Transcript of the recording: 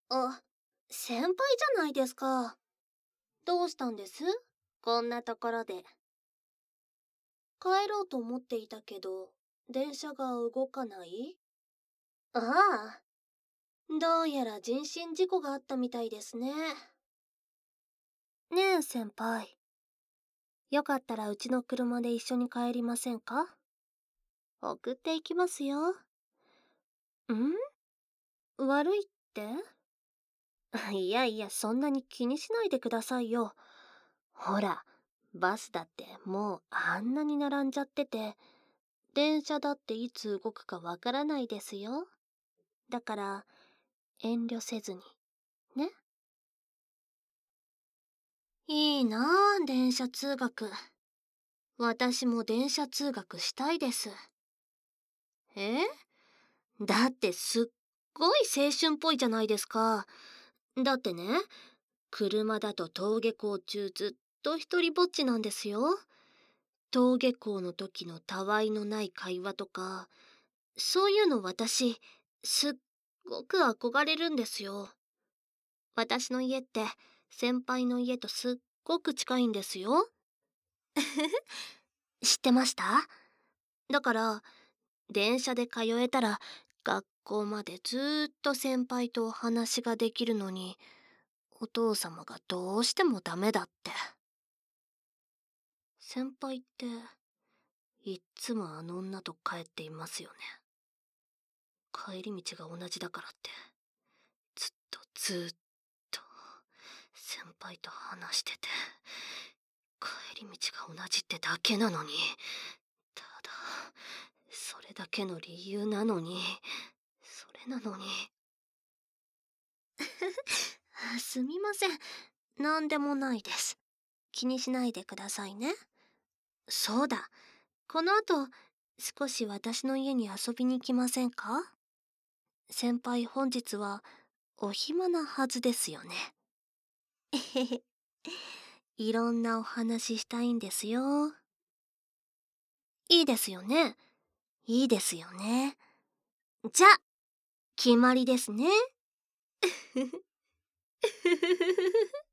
あ、先輩じゃないですか。どうしたんです？こんなところで。帰ろうと思っていたけど、電車が動かない？ああ、どうやら人身事故があったみたいですね。ねえ先輩、よかったらうちの車で一緒に帰りませんか？送っていきますよ。悪いって？いやいや、そんなに気にしないでくださいよ。ほら、バスだってもうあんなに並んじゃってて、電車だっていつ動くかわからないですよ。だから、遠慮せずに、ね。いいなあ、電車通学。私も電車通学したいです。え？だってすっごい青春っぽいじゃないですか。だってね、車だと登下校中ずっと一人ぼっちなんですよ。登下校の時のたわいのない会話とか、そういうの私、すっごく憧れるんですよ。私の家って先輩の家とすっごく近いんですよ。知ってました？だから、電車で通えたら学校までずーっと先輩とお話ができるのに、お父様がどうしてもダメだって。先輩って、いっつもあの女と帰っていますよね。帰り道が同じだからって、ずっと先輩と話してて、帰り道が同じってだけなのに、ただ、それだけの理由なのに、それなのに。すみません。なんでもないです。気にしないでくださいね。そうだ。この後、少し私の家に遊びに来ませんか？先輩本日はお暇なはずですよね。えへへ。いろんなお話したいんですよ。いいですよね。いいですよね。じゃ、決まりですね。